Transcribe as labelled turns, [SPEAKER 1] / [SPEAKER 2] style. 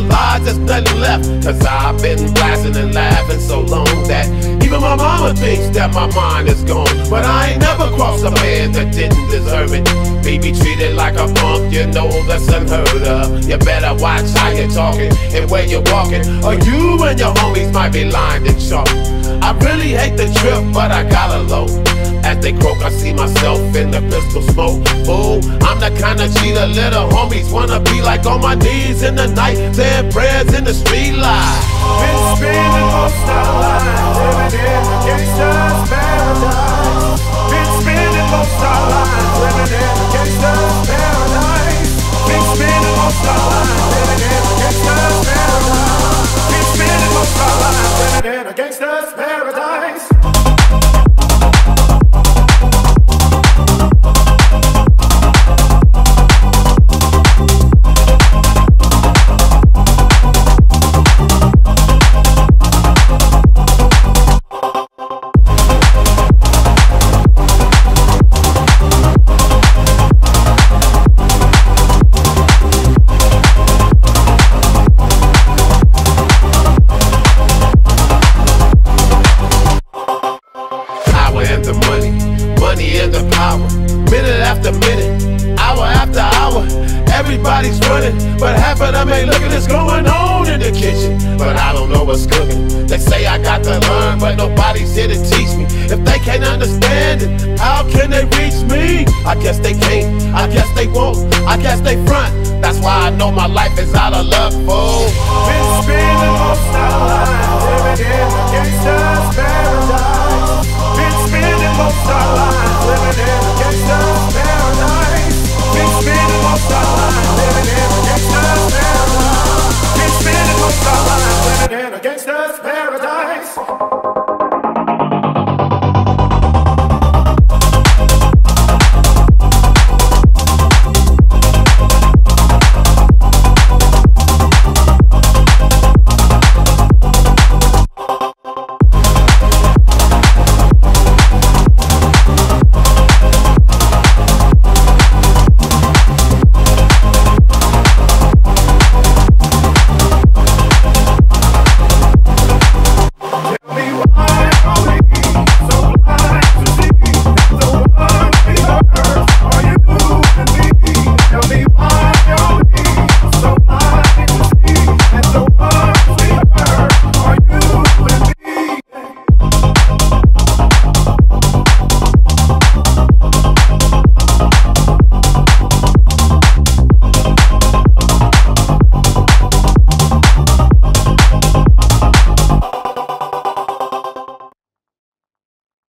[SPEAKER 1] realize there's nothing left. Cause I've been blasting and laughing so long that even my mama thinks that my mind is gone. But I ain't never crossed a man that didn't deserve it. Be treated like a punk, you know that's unheard of. You better watch how you're talking and where you're walking, or you and your homies might be lined in chalk. I really hate the trip, but I gotta low. As they croak, I see myself in the pistol smoke. Ooh, I'm the kind of cheater little homies wanna be like, on my knees in the night, saying prayers in the street light.
[SPEAKER 2] Been spending most our lives living in a gangster's paradise. Been spending most our lives living in a gangster's paradise. Been spending most our lives living in a gangster's paradise. Been spending most our lives living in a gangster's paradise.
[SPEAKER 1] Minute after minute, hour after hour, everybody's running, but half of them ain't looking. It's going on in the kitchen, but I don't know what's cooking. They say I got to learn, but nobody's here to teach me. If they can't understand it, how can they reach me? I guess they can't, I guess they won't, I guess they front. That's why I know my life is out of luck, fool.
[SPEAKER 2] Been spending most our lives living in